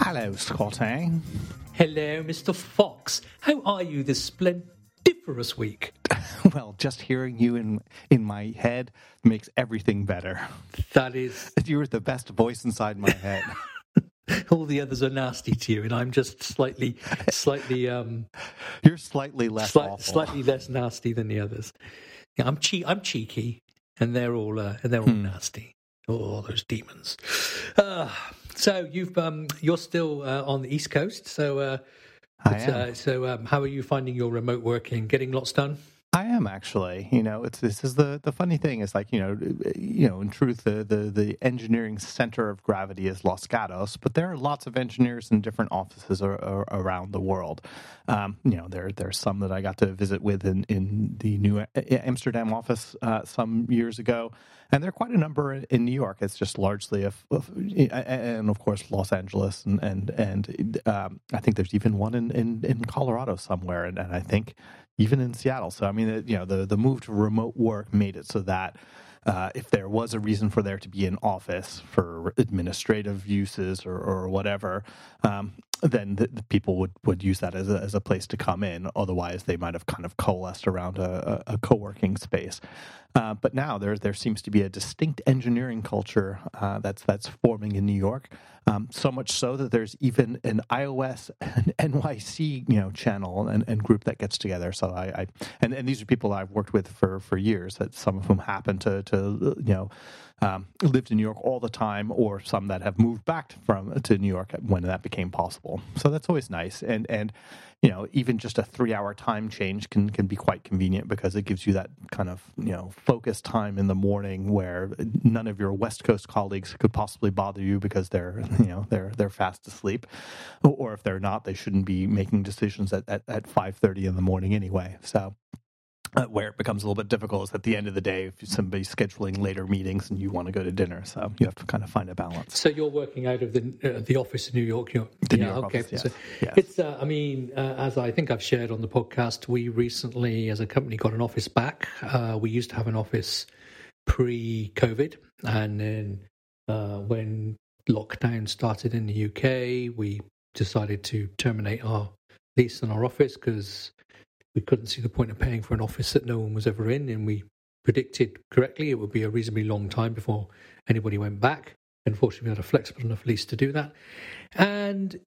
Hello, Scotty. Hello, Mr. Fox. How are you this splendiferous week? Well, just hearing you in my head makes everything better. That is... You're the best voice inside my head. All the others are nasty to you, and I'm just slightly... You're slightly less awful. Slightly less nasty than the others. Yeah, I'm cheeky, and they're all nasty. Oh, those demons. So you're still on the East Coast. So I am. How are you finding your remote working? Getting lots done? I am actually. This is the funny thing is like in truth the engineering center of gravity is Los Gatos, but there are lots of engineers in different offices around the world. There's some that I got to visit with in the new Amsterdam office some years ago, and there are quite a number in New York. It's just largely and of course Los Angeles and I think there's even one in Colorado somewhere, and I think even in Seattle. So, I mean, the move to remote work made it so that if there was a reason for there to be an office for administrative uses or whatever, then the people would use that as a place to come in. Otherwise, they might have kind of coalesced around a co-working space. But now there seems to be a distinct engineering culture that's forming in New York. So much so that there's even an iOS and NYC channel and group that gets together. So and these are people I've worked with for years. That some of whom happen to lived in New York all the time, or some that have moved back to New York when that became possible. So that's always nice. And even just a 3-hour time change can be quite convenient because it gives you that kind of focused time in the morning where none of your West Coast colleagues could possibly bother you because they're fast asleep, or if they're not, they shouldn't be making decisions at 5:30 in the morning anyway. So. Where it becomes a little bit difficult is at the end of the day if somebody's scheduling later meetings and you want to go to dinner. So you have to kind of find a balance. So you're working out of the office in New York? New York okay. Office, yes. So yes. It's, as I think I've shared on the podcast, we recently, as a company, got an office back. We used to have an office pre-COVID. And then when lockdown started in the UK, we decided to terminate our lease on our office because we couldn't see the point of paying for an office that no one was ever in, and we predicted correctly it would be a reasonably long time before anybody went back. Unfortunately, we had a flexible enough lease to do that. And,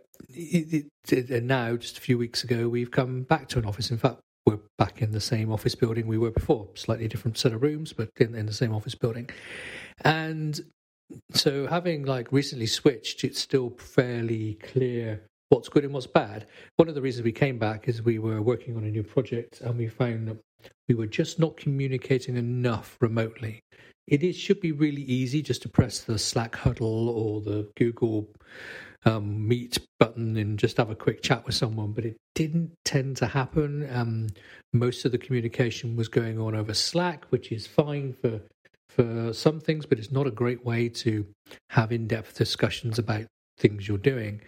and now, just a few weeks ago, we've come back to an office. In fact, we're back in the same office building we were before, slightly different set of rooms, but in the same office building. And so having recently switched, it's still fairly clear what's good and what's bad. One of the reasons we came back is we were working on a new project and we found that we were just not communicating enough remotely. It should be really easy just to press the Slack huddle or the Google Meet button and just have a quick chat with someone, but it didn't tend to happen. Most of the communication was going on over Slack, which is fine for some things, but it's not a great way to have in-depth discussions about things you're doing.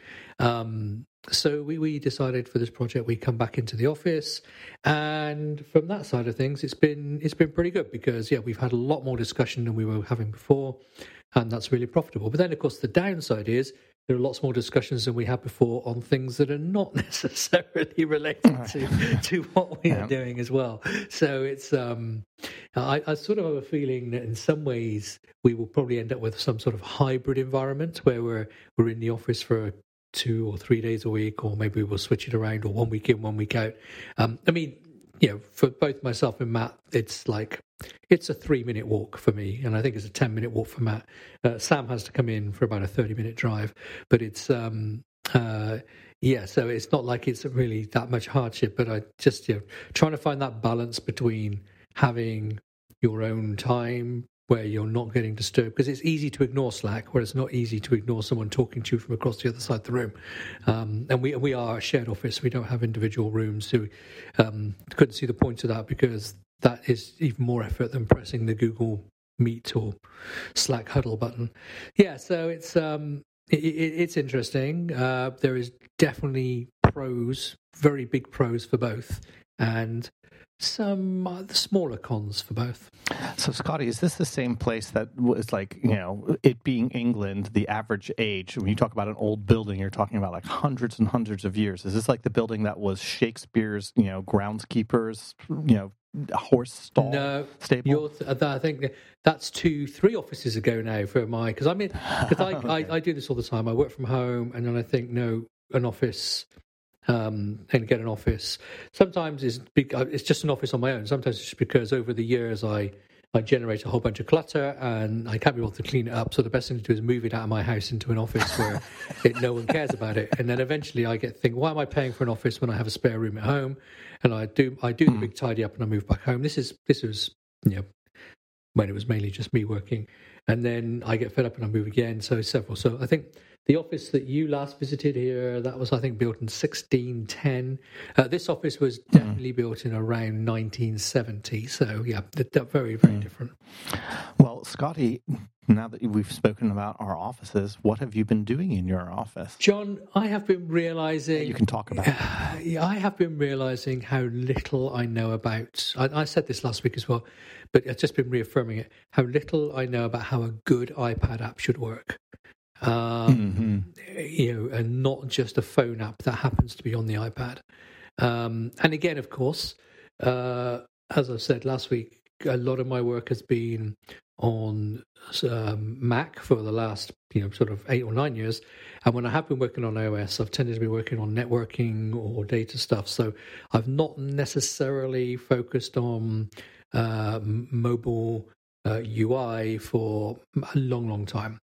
So we decided for this project we come back into the office, and from that side of things it's been pretty good because we've had a lot more discussion than we were having before, and that's really profitable. But then of course the downside is there are lots more discussions than we had before on things that are not necessarily related to what we are doing as well. So it's I sort of have a feeling that in some ways we will probably end up with some sort of hybrid environment where we're in the office for 2 or 3 days a week, or maybe we'll switch it around, or 1 week in, 1 week out. For both myself and Matt, it's a 3-minute walk for me, and I think it's a 10-minute walk for Matt. Sam has to come in for about a 30-minute drive, but it's so it's not like it's really that much hardship. But I just trying to find that balance between having your own time where you're not getting disturbed, because it's easy to ignore Slack, where it's not easy to ignore someone talking to you from across the other side of the room. And we are a shared office. We don't have individual rooms, so couldn't see the point of that, because that is even more effort than pressing the Google Meet or Slack huddle button. Yeah, so it's interesting. There is definitely pros, very big pros for both. And some smaller cons for both. So, Scotty, is this the same place that was like, it being England, the average age, when you talk about an old building, you're talking about like hundreds and hundreds of years. Is this like the building that was Shakespeare's, groundskeepers, horse stall stable? I think that's 2-3 offices ago now for my, because okay. I do this all the time. I work from home, and then I think, no, an office, and get an office. Sometimes it's just an office on my own. Sometimes it's just because over the years I generate a whole bunch of clutter and I can't be able to clean it up. So the best thing to do is move it out of my house into an office where no one cares about it. And then eventually I think, why am I paying for an office when I have a spare room at home? And I do the big tidy up and I move back home. This was when it was mainly just me working. And then I get fed up and I move again. So several. So I think the office that you last visited here, that was, I think, built in 1610. This office was definitely built in around 1970. So, yeah, they're very, very different. Well, Scotty, now that we've spoken about our offices, what have you been doing in your office? John, I have been realizing... You can talk about it. I have been realizing how little I know about... I said this last week as well, but I've just been reaffirming it, how little I know about how a good iPad app should work. And not just a phone app that happens to be on the iPad. And again, of course, as I said last week, a lot of my work has been on Mac for the last, sort of 8 or 9 years. And when I have been working on iOS, I've tended to be working on networking or data stuff. So I've not necessarily focused on mobile UI for a long, long time.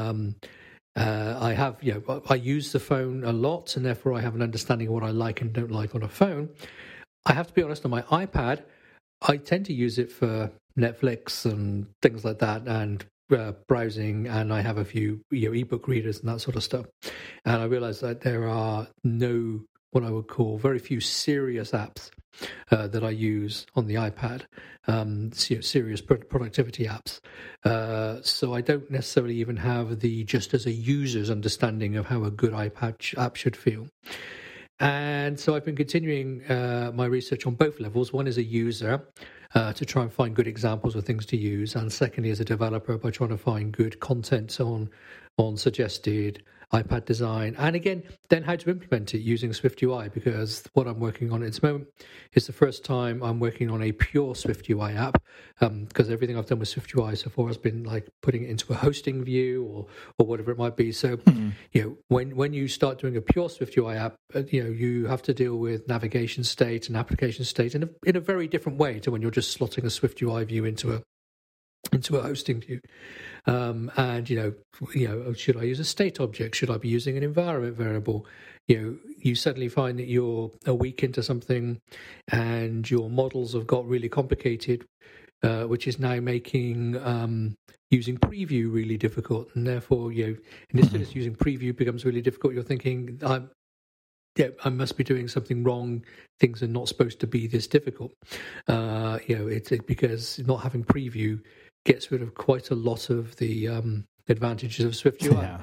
I have, I use the phone a lot, and therefore I have an understanding of what I like and don't like on a phone. I have to be honest, on my iPad, I tend to use it for Netflix and things like that, and browsing, and I have a few ebook readers and that sort of stuff. And I realize that there are what I would call very few serious apps that I use on the iPad, serious productivity apps. So I don't necessarily even have just as a user's understanding of how a good iPad app should feel. And so I've been continuing my research on both levels. One as a user, to try and find good examples of things to use, and secondly as a developer by trying to find good content on suggested iPad design, and again, then how to implement it using SwiftUI, because what I'm working on at this moment is the first time I'm working on a pure SwiftUI app, because everything I've done with SwiftUI so far has been like putting it into a hosting view or whatever it might be. So, when you start doing a pure SwiftUI app, you have to deal with navigation state and application state in a very different way to when you're just slotting a SwiftUI view into a hosting view. And should I use a state object? Should I be using an environment variable? You suddenly find that you're a week into something and your models have got really complicated, which is now making using preview really difficult. And therefore, and as soon as using preview becomes really difficult, you're thinking, I must be doing something wrong. Things are not supposed to be this difficult. It's because not having preview gets rid of quite a lot of the advantages of SwiftUI.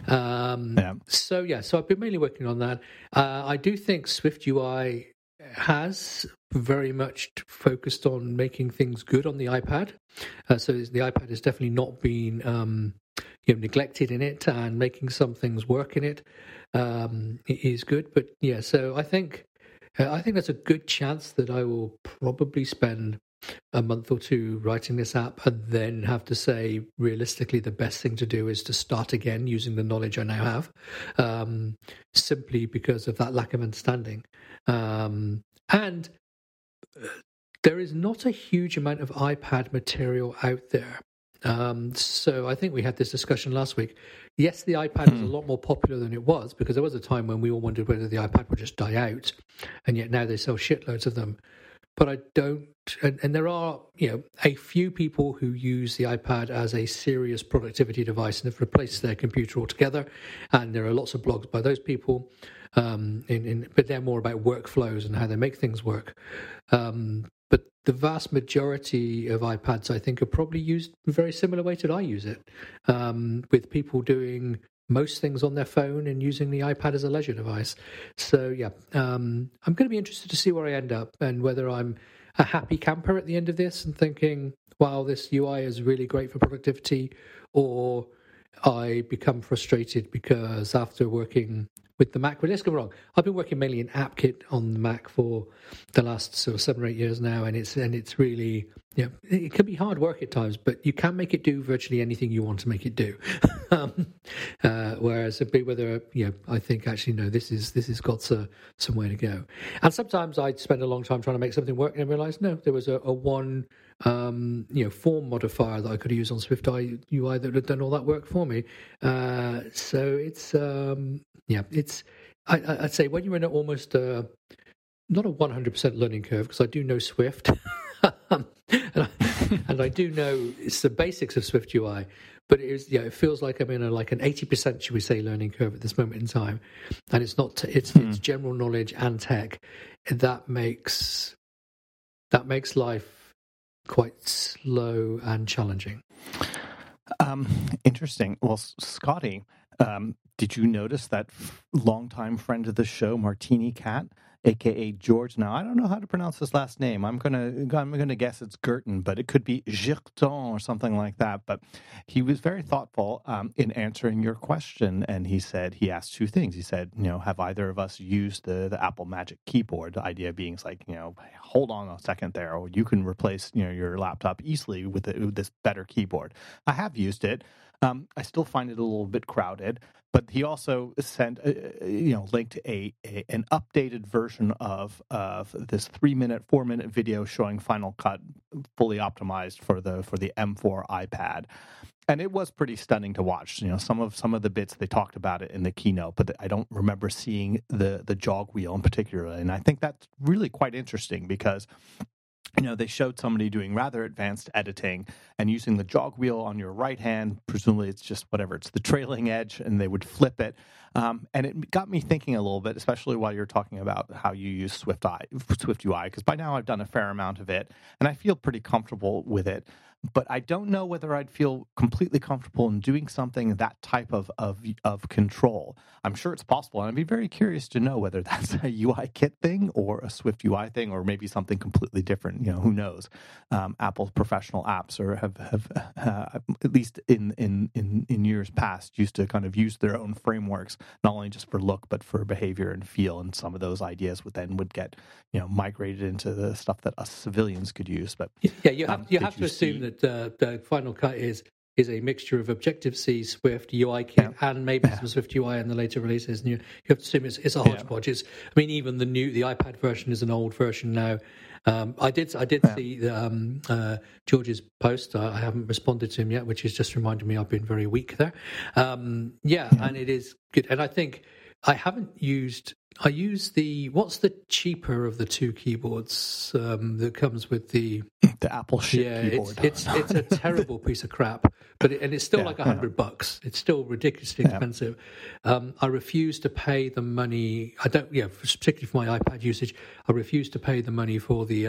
So I've been mainly working on that. I do think SwiftUI has very much focused on making things good on the iPad. So the iPad has definitely not been neglected in it, and making some things work in it is good. But so I think there's a good chance that I will probably spend a month or two writing this app, and then have to say, realistically, the best thing to do is to start again using the knowledge I now have, simply because of that lack of understanding. And there is not a huge amount of iPad material out there. So I think we had this discussion last week. Yes, the iPad is a lot more popular than it was, because there was a time when we all wondered whether the iPad would just die out, and yet now they sell shitloads of them. But I don't, and there are, a few people who use the iPad as a serious productivity device and have replaced their computer altogether. And there are lots of blogs by those people, but they're more about workflows and how they make things work. But the vast majority of iPads, I think, are probably used in a very similar way to I use it, with people doing most things on their phone and using the iPad as a leisure device. So I'm going to be interested to see where I end up, and whether I'm a happy camper at the end of this and thinking, wow, this UI is really great for productivity, or I become frustrated because after working with the Mac, but let's go wrong. I've been working mainly in AppKit on the Mac for the last sort of 7 or 8 years now, and it's really, it can be hard work at times, but you can make it do virtually anything you want to make it do. Whereas a big whether I think actually no, this has got some way to go. And sometimes I'd spend a long time trying to make something work and realize no, there was a one form modifier that I could use on Swift UI that had done all that work for me. So it's I'd say when you're in almost not a 100% learning curve, because I do know Swift and I do know it's the basics of Swift UI, but it feels like I'm in an 80%, should we say, learning curve at this moment in time, and it's not it's general knowledge and tech that makes life quite slow and challenging. Interesting. Well, Scotty, did you notice that longtime friend of the show, Martini Cat, aka George? Now I don't know how to pronounce his last name. I'm gonna guess it's Girton, but it could be Girton or something like that. But he was very thoughtful in answering your question, and he asked two things. He said, have either of us used the Apple Magic Keyboard? The idea being it's like, hold on a second there, or you can replace your laptop easily with this better keyboard. I have used it. I still find it a little bit crowded, but he also sent, linked an updated version of this 4-minute video showing Final Cut fully optimized for the M4 iPad, and it was pretty stunning to watch. Some of the bits they talked about it in the keynote, but I don't remember seeing the jog wheel in particular, and I think that's really quite interesting because they showed somebody doing rather advanced editing and using the jog wheel on your right hand. Presumably it's just it's the trailing edge, and they would flip it. And it got me thinking a little bit, especially while you're talking about how you use Swift UI, because by now I've done a fair amount of it, and I feel pretty comfortable with it. But I don't know whether I'd feel completely comfortable in doing something that type of control. I'm sure it's possible, and I'd be very curious to know whether that's a UI kit thing or a Swift UI thing, or maybe something completely different. Who knows? Apple's professional apps have at least in years past used to kind of use their own frameworks, not only just for look but for behavior and feel. And some of those ideas would get migrated into the stuff that us civilians could use. But you have to assume that the Final Cut is a mixture of Objective-C, Swift, UIKit, and maybe some Swift UI in the later releases. And you have to assume it's a hodgepodge. Even the iPad version is an old version now. I did see George's post. I haven't responded to him yet, which is just reminding me I've been very weak there. And it is good. And I think I use what's the cheaper of the two keyboards that comes with the Apple keyboard. It's a terrible piece of crap, but it's still like $100. It's still ridiculously expensive. I refuse to pay the money. I don't. Particularly for my iPad usage, I refuse to pay the money for the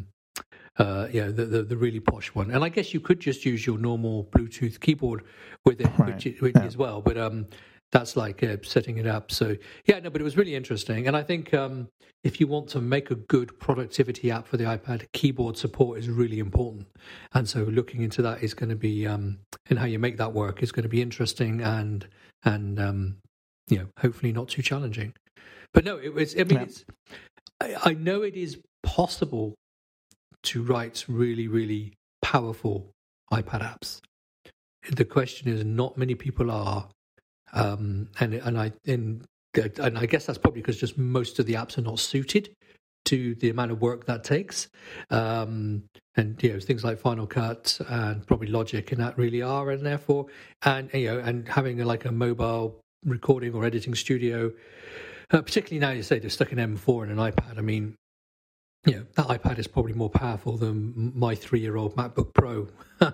the really posh one. And I guess you could just use your normal Bluetooth keyboard with it, which as well. But that's like setting it up. So but it was really interesting. And I think if you want to make a good productivity app for the iPad, keyboard support is really important. And so looking into that is going to be and how you make that work is going to be interesting and hopefully not too challenging. But no, it was. I know it is possible to write really, really powerful iPad apps. The question is, not many people are. And I guess that's probably because just most of the apps are not suited to the amount of work that takes. And things like Final Cut and probably Logic and that really are, and therefore, and having a mobile recording or editing studio, particularly now you say they're stuck in M4 and an iPad. I mean, that iPad is probably more powerful than my 3-year-old MacBook Pro.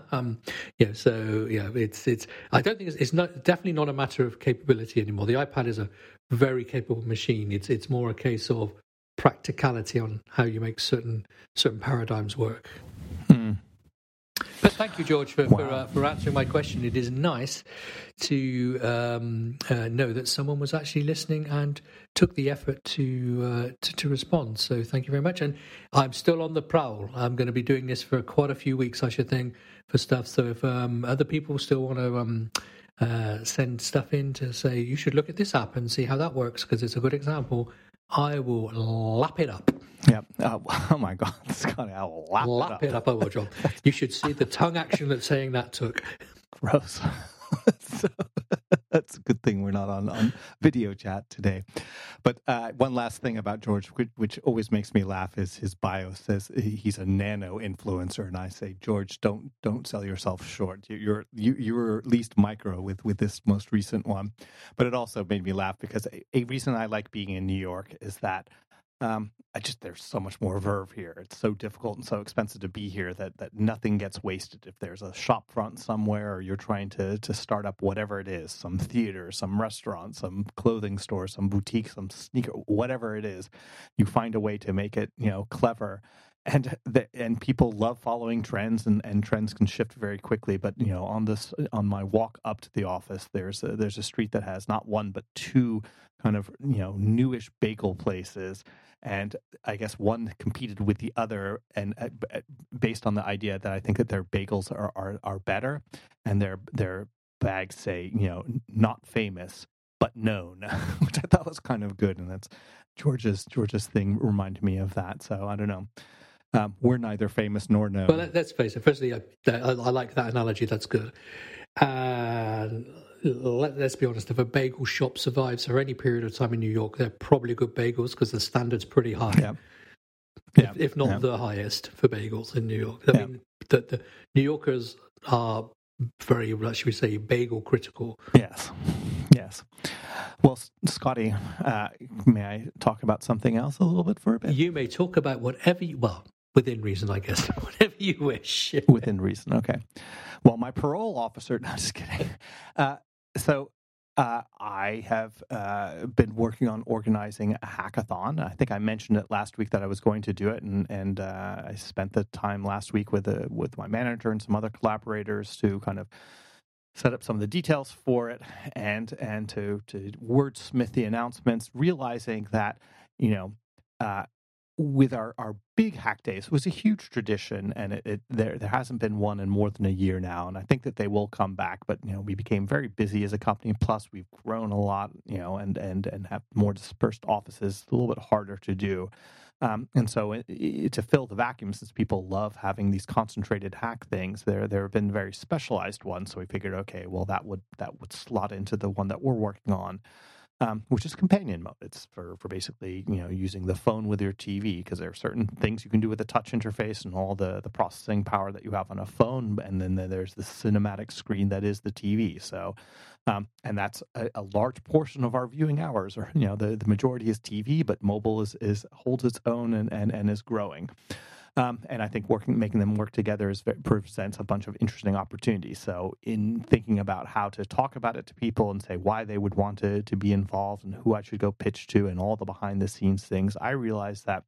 It's. I don't think it's definitely not a matter of capability anymore. The iPad is a very capable machine. It's more a case of practicality on how you make certain paradigms work. But thank you, George, for answering my question. It is nice to know that someone was actually listening and took the effort to respond. So thank you very much. And I'm still on the prowl. I'm going to be doing this for quite a few weeks, I should think, for stuff. So if other people still want to send stuff in to say, you should look at this app and see how that works because it's a good example, I will lap it up. Yeah. Oh my God, Scotty, I will lap it up. I will, John. You should see the tongue action that saying that took. Gross. So, that's a good thing we're not on video chat today. But one last thing about George, which always makes me laugh, is his bio says he's a nano influencer, and I say, George, don't sell yourself short. You're at least micro with this most recent one. But it also made me laugh because a reason I like being in New York is that there's so much more verve here. It's so difficult and so expensive to be here that nothing gets wasted. If there's a shop front somewhere, or you're trying to start up whatever it is, some theater, some restaurant, some clothing store, some boutique, some sneaker, whatever it is, you find a way to make it, clever. And people love following trends, and trends can shift very quickly. But on my walk up to the office, there's a street that has not one but two kind of newish bagel places, and I guess one competed with the other, and based on the idea that I think that their bagels are better, and their bags say not famous but known, which I thought was kind of good, and that's George's thing reminded me of that. So I don't know. We're neither famous nor known. Well, let's face it. Firstly, I like that analogy. That's good. Let's be honest. If a bagel shop survives for any period of time in New York, they're probably good bagels because the standard's pretty high. Yeah. If not the highest for bagels in New York. I mean, the New Yorkers are very, should we say, bagel critical. Yes. Well, Scotty, may I talk about something else a little bit for a bit? You may talk about whatever within reason, I guess. Whatever you wish. Within reason, okay. Well, my parole officer... No, just kidding. I have been working on organizing a hackathon. I think I mentioned it last week that I was going to do it, and I spent the time last week with my manager and some other collaborators to kind of set up some of the details for it, and to wordsmith the announcements, realizing that with our big hack days, it was a huge tradition, and there hasn't been one in more than a year now, and I think that they will come back. But we became very busy as a company. Plus, we've grown a lot, and have more dispersed offices. A little bit harder to do, and so to fill the vacuum, since people love having these concentrated hack things, there have been very specialized ones. So we figured, okay, well that would slot into the one that we're working on. Which is companion mode. It's for basically using the phone with your TV, because there are certain things you can do with a touch interface and all the processing power that you have on a phone, and then there's the cinematic screen that is the TV. So, and that's a large portion of our viewing hours. Or the majority is TV, but mobile is holds its own and is growing. And I think making them work together presents a bunch of interesting opportunities. So in thinking about how to talk about it to people and say why they would want to be involved and who I should go pitch to and all the behind the scenes things, I realized that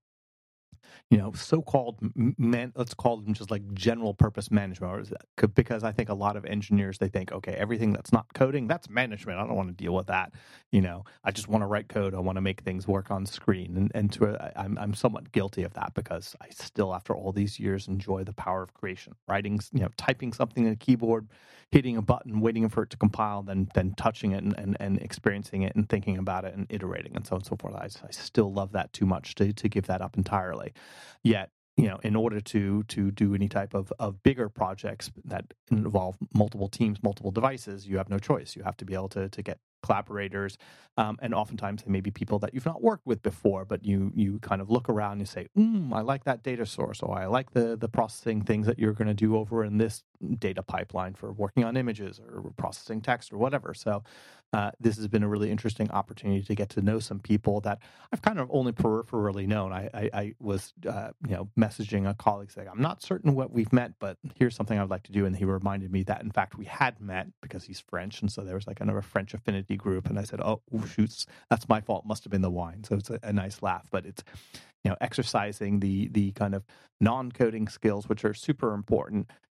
so-called let's call them just like general purpose management, because I think a lot of engineers, they think, okay, everything that's not coding, that's management. I don't want to deal with that. I just want to write code. I want to make things work on screen. I'm somewhat guilty of that, because I still, after all these years, enjoy the power of creation, writing, typing something in a keyboard, hitting a button, waiting for it to compile, then touching it and experiencing it and thinking about it and iterating and so on and so forth. I still love that too much to give that up entirely. Yet, in order to do any type of bigger projects that involve multiple teams, multiple devices, you have no choice. You have to be able to get collaborators, and oftentimes they may be people that you've not worked with before, but you kind of look around and you say, I like that data source, or I like the processing things that you're going to do over in this data pipeline for working on images or processing text or whatever. So this has been a really interesting opportunity to get to know some people that I've kind of only peripherally known. I was messaging a colleague saying, I'm not certain what we've met, but here's something I'd like to do. And he reminded me that, in fact, we had met, because he's French. And so there was like another French affinity group. And I said, oh, shoots, that's my fault. Must have been the wine. So it's a nice laugh. But it's, exercising the kind of non-coding skills, which are super important,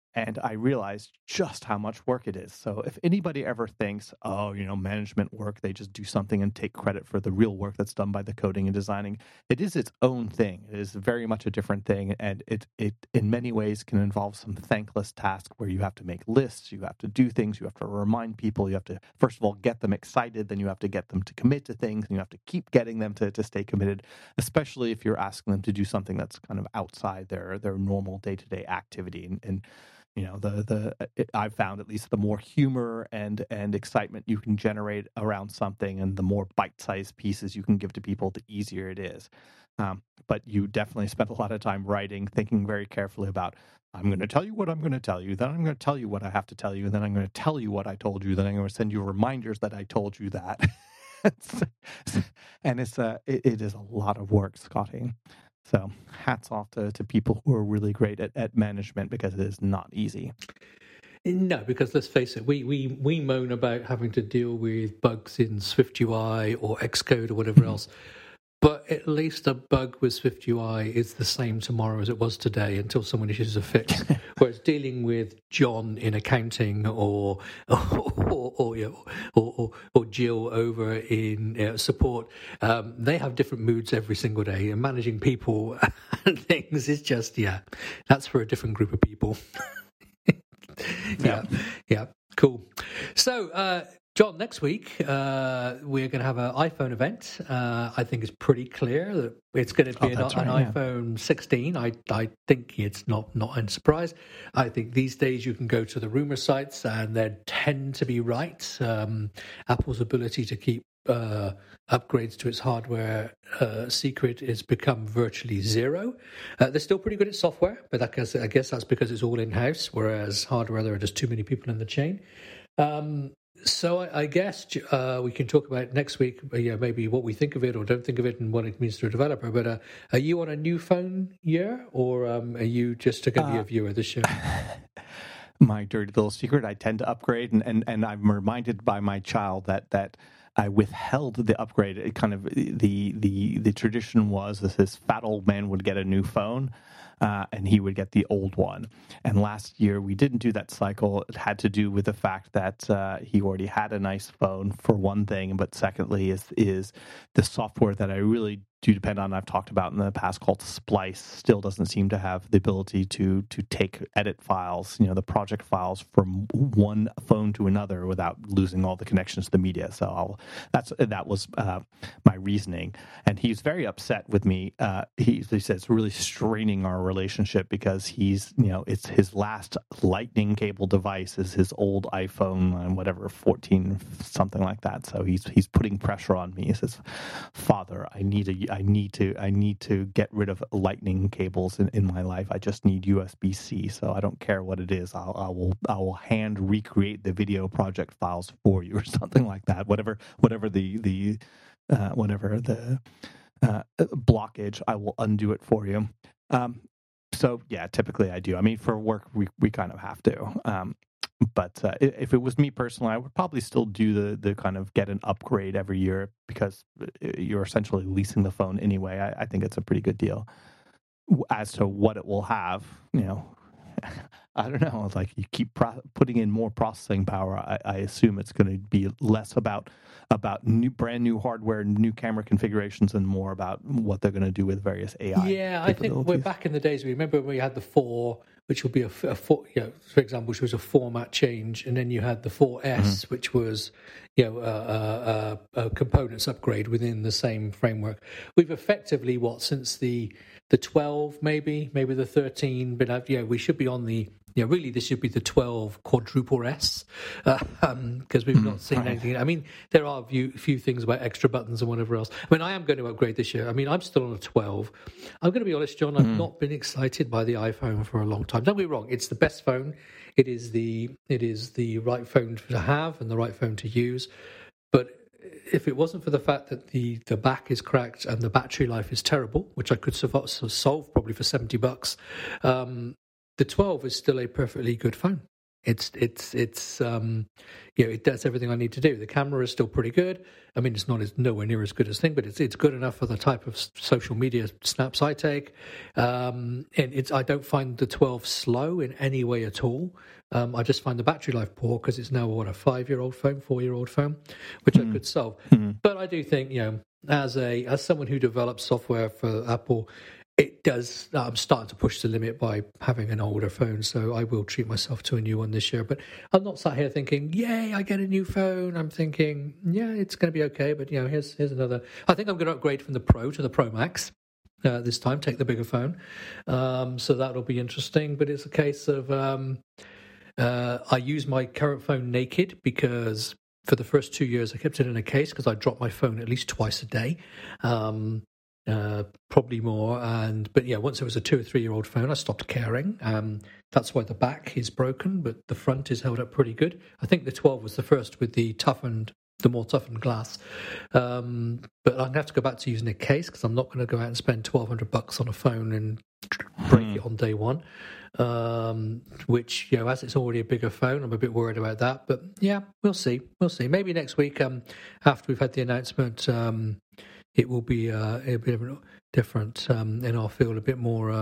And I realized just how much work it is. So if anybody ever thinks, oh, management work, they just do something and take credit for the real work that's done by the coding and designing, it is its own thing. It is very much a different thing. And it in many ways can involve some thankless task where you have to make lists, you have to do things, you have to remind people, you have to, first of all, get them excited, then you have to get them to commit to things, and you have to keep getting them to stay committed, especially if you're asking them to do something that's kind of outside their normal day-to-day activity. And I've found, at least, the more humor and excitement you can generate around something, and the more bite-sized pieces you can give to people, the easier it is. But you definitely spend a lot of time writing, thinking very carefully about, I'm going to tell you what I'm going to tell you, then I'm going to tell you what I have to tell you, and then I'm going to tell you what I told you, then I'm going to send you reminders that I told you that. And it is a lot of work, Scotty. So hats off to people who are really great at management, because it is not easy. No, because let's face it, we moan about having to deal with bugs in SwiftUI or Xcode or whatever else. But at least a bug with SwiftUI is the same tomorrow as it was today, until someone issues a fix. Whereas dealing with John in accounting or Jill over in support, they have different moods every single day. And managing people and things is just, that's for a different group of people. Yeah, cool. So, John, next week we're going to have an iPhone event. I think it's pretty clear that it's going to be an iPhone 16. I think it's not a surprise. I think these days you can go to the rumor sites and they tend to be right. Apple's ability to keep upgrades to its hardware secret has become virtually zero. They're still pretty good at software, but I guess that's because it's all in-house, whereas hardware, there are just too many people in the chain. So I guess we can talk about next week, maybe what we think of it or don't think of it and what it means to a developer. But are you on a new phone year, or are you just going to be a viewer this year? My dirty little secret, I tend to upgrade, and I'm reminded by my child that I withheld the upgrade. It kind of the tradition was that this fat old man would get a new phone, and he would get the old one. And last year we didn't do that cycle. It had to do with the fact that he already had a nice phone, for one thing, but secondly is the software that I really do depend on, I've talked about in the past, called Splice, still doesn't seem to have the ability to edit files, the project files, from one phone to another without losing all the connections to the media. So that was my reasoning. And he's very upset with me. He says it's really straining our relationship, because it's his last lightning cable device is his old iPhone, whatever, 14, something like that. So he's putting pressure on me. He says, "Father, I need to get rid of lightning cables in my life. I just need USB-C. So I don't care what it is. I will hand recreate the video project files for you," or something like that. Whatever the blockage, I will undo it for you. So yeah, typically I do. I mean, for work, we kind of have to. But if it was me personally, I would probably still do the kind of get an upgrade every year, because you're essentially leasing the phone anyway. I think it's a pretty good deal. As to what it will have, I don't know. It's like you keep putting in more processing power. I assume it's going to be less about brand new hardware, new camera configurations, and more about what they're going to do with various AI. Yeah, I think we're back in the days. Remember when we had the 4, which would be for example, which was a format change, and then you had the 4S, which was a components upgrade within the same framework. We've effectively since the 12, maybe the 13, but we should be on the. Really, this should be the 12 quadruple S, because we've not seen anything. I mean, there are a few things about extra buttons and whatever else. I mean, I am going to upgrade this year. I mean, I'm still on a 12. I'm going to be honest, John, I've not been excited by the iPhone for a long time. Don't get me wrong, it's the best phone. It is the right phone to have and the right phone to use. But if it wasn't for the fact that the back is cracked and the battery life is terrible, which I could solve probably for $70, the 12 is still a perfectly good phone. It does everything I need to do. The camera is still pretty good. I mean, it's nowhere near as good as Thing, but it's good enough for the type of social media snaps I take. And I don't find the 12 slow in any way at all. I just find the battery life poor because it's now a 4-year-old phone, which I could solve. But I do think, as someone who develops software for Apple, it does. I'm starting to push the limit by having an older phone, so I will treat myself to a new one this year. But I'm not sat here thinking, "Yay, I get a new phone." I'm thinking, "Yeah, it's going to be okay." But here's another. I think I'm going to upgrade from the Pro to the Pro Max this time. Take the bigger phone, so that'll be interesting. But it's a case of I use my current phone naked because for the first 2 years I kept it in a case because I dropped my phone at least twice a day. Probably more, but once it was a 2 or 3 year old phone, I stopped caring. That's why the back is broken, but the front is held up pretty good. I think the 12 was the first with the more toughened glass. But I'm gonna have to go back to using a case because I'm not going to go out and spend $1,200 on a phone and break it on day one. Which as it's already a bigger phone, I'm a bit worried about that. But we'll see. Maybe next week, after we've had the announcement. It will be a bit different, and I'll feel a bit more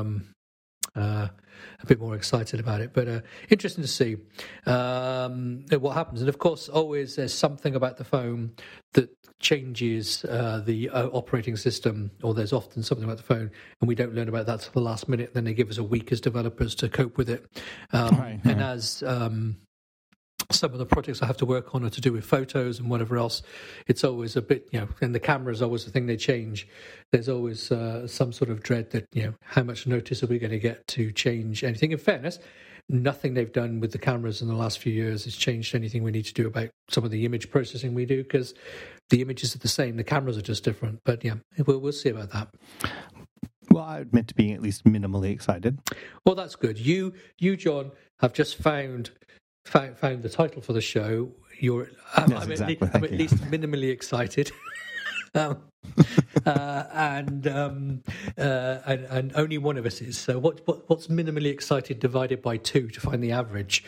excited about it. But interesting to see what happens. And of course, always there's something about the phone that changes the operating system, or there's often something about the phone, and we don't learn about that till the last minute. Then they give us a week as developers to cope with it. And as some of the projects I have to work on are to do with photos and whatever else. It's always a bit, and the camera is always the thing they change. There's always some sort of dread that, how much notice are we going to get to change anything? In fairness, nothing they've done with the cameras in the last few years has changed anything we need to do about some of the image processing we do, because the images are the same, the cameras are just different. But we'll see about that. Well, I admit to being at least minimally excited. Well, that's good. You, John, have just found the title for the show. I'm at least minimally excited. And only one of us is. So what's minimally excited divided by 2 to find the average?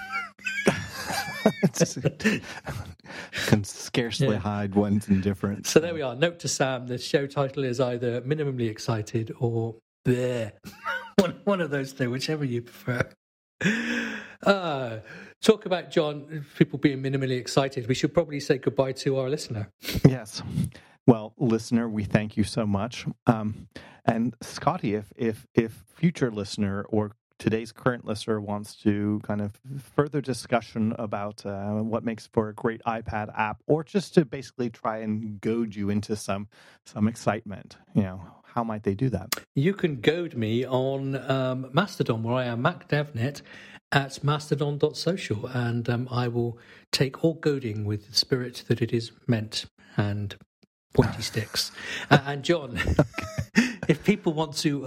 Can scarcely hide one's indifference. So there we are. Note to Sam: the show title is either minimally excited or bleh. one of those two, whichever you prefer. Talk about, John, people being minimally excited. We should probably say goodbye to our listener. Yes. Well, listener, we thank you so much. And Scotty, if future listener or today's current listener wants to kind of further discussion about what makes for a great iPad app, or just to basically try and goad you into some excitement, how might they do that? You can goad me on Mastodon, where I am MacDevNet at mastodon.social, and I will take all goading with the spirit that it is meant and pointy sticks. And John, if people want to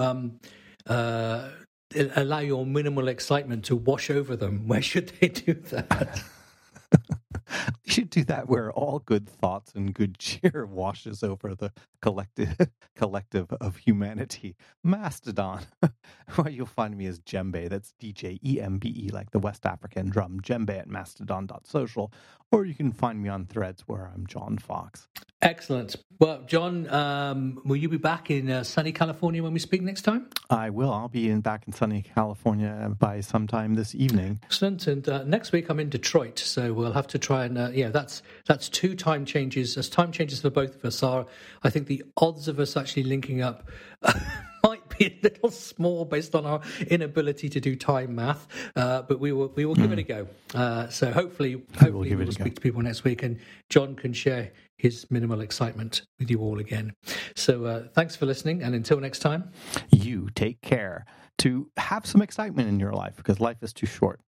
allow your minimal excitement to wash over them, where should they do that? You should do that where all good thoughts and good cheer washes over the collective of humanity. Mastodon. Well, you'll find me as Djembe. That's DJEMBE, like the West African drum. Djembe at mastodon.social. Or you can find me on Threads, where I'm John Fox. Excellent. Well, John, will you be back in sunny California when we speak next time? I will. I'll be back in sunny California by sometime this evening. Excellent. And next week I'm in Detroit, so we'll have to try and that's 2 time changes. As time changes for both of us are, I think the odds of us actually linking up might be a little small based on our inability to do time math, but we will give it a go. So hopefully we'll speak to people next week, and John can share his minimal excitement with you all again. So thanks for listening, and until next time, you take care to have some excitement in your life, because life is too short.